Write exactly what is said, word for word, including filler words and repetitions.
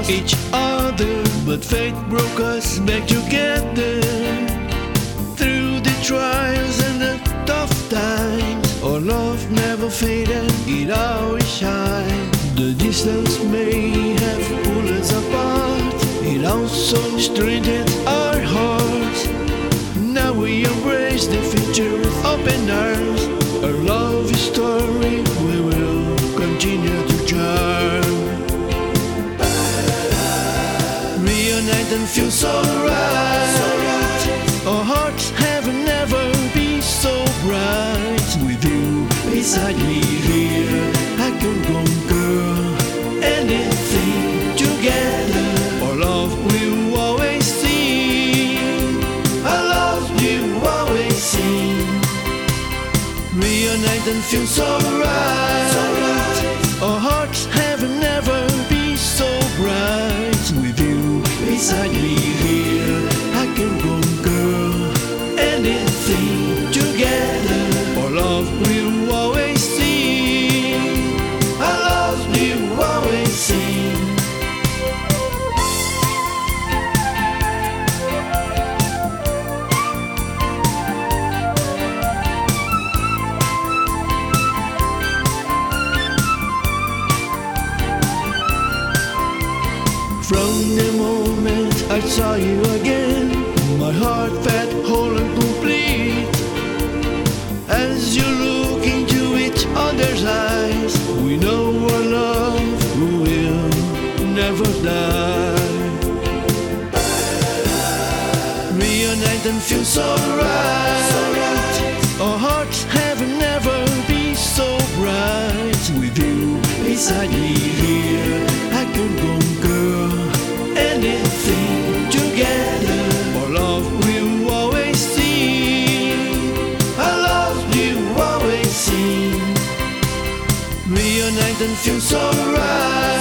each other, but fate broke us back together. Through the trials and the tough times, our love never faded, it always shined. The distance may have pulled us apart, it also strengthened our hearts. Now we embrace the future with open arms. Our love story we will continue to charm. Reunite and feel so right. Our hearts have never been so bright. With you beside me here, I can conquer anything together. Our love will always sing. Our love will always sing. Reunite and feel so right. Our hearts have never been so bright. With you beside me here, I can conquer anything together. Our love will always sing. Our love will always sing. From the moment I saw you again, my heart felt whole and complete. As you look into each other's eyes, we know our love will never die. Reunite and feel so right. Our hearts have never been so bright. With you beside me here, I can conquer anything together. Our love will always sing. Our love will always sing. Reunite and feel so right.